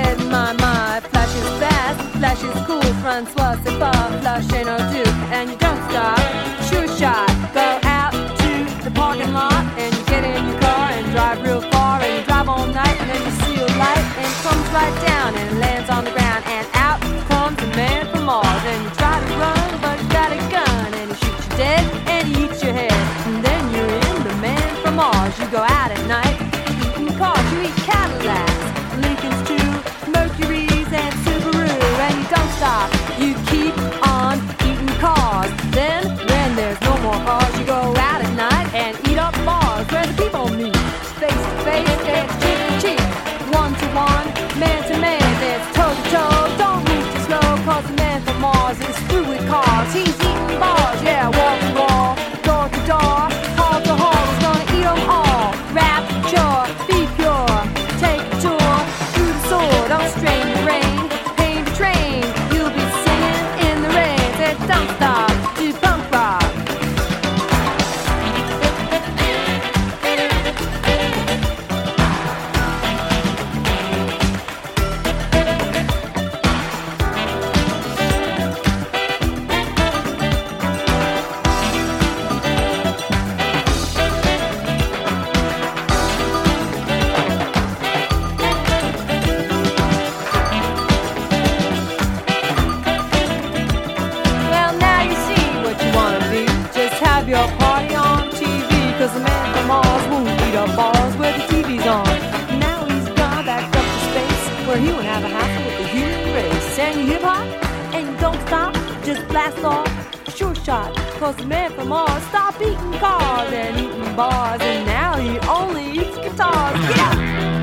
said, my, Flash is fast, Flash is cool, Francois, c'est pas, Flash ain't no duke, and you don't stop, sure shot, go out to the parking lot, and you get in your car and drive real far, and you drive all night, and then you see a light, and it comes right down, and it lands on the ground, and out comes a man from Mars, and you try to run, but you got a gun, and he shoots you dead, and he eats your head, and then you're in the man from Mars, you go out at night, eating cars, you eat Cadillacs, Lincolns too, Mercuries and Subaru, and you don't stop, you keep on eating cars. Then, when there's no more cars, you go out at night and eat up bars where the people meet. Face to face, it's cheek to cheek, one to one, man to man, it's toe to toe. Don't move too slow, cause the man from Mars is through with cars. He's eating bars, yeah, wall to wall, door to door, hall to hall, he's gonna eat them all. Rapture, be pure, take a tour through the sword, don't strain the rain, paint the train, you'll be singing in the rain, said don't stop, do punk rock. Your party on TV, cause the man from Mars won't eat up bars where the TV's on. Now he's gone back up to space, where he won't have a hassle with the human race. And you hip hop, and you don't stop, just blast off, sure shot, cause the man from Mars stopped eating cars and eating bars, and now he only eats guitars. Yeah!